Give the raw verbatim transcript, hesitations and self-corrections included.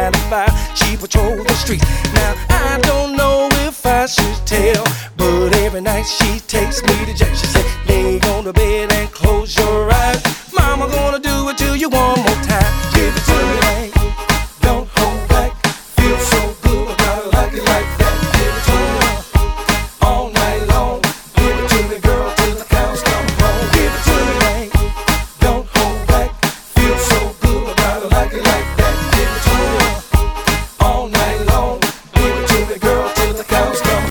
nine to five, she patrols the street. Now I don't know if I should tell, but every night she takes me to jail. She said, lay on the bed and close your eyes. Mama gonna do it till you want